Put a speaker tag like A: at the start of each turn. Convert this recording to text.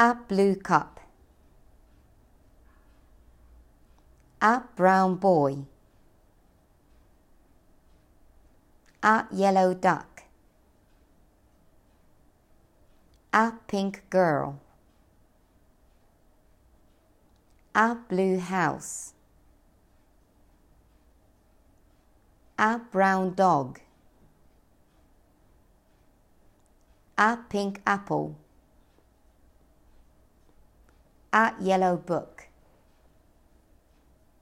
A: A blue cup. A brown boy. A yellow duck. A pink girl. A blue house. A brown dog. A pink apple. A yellow book.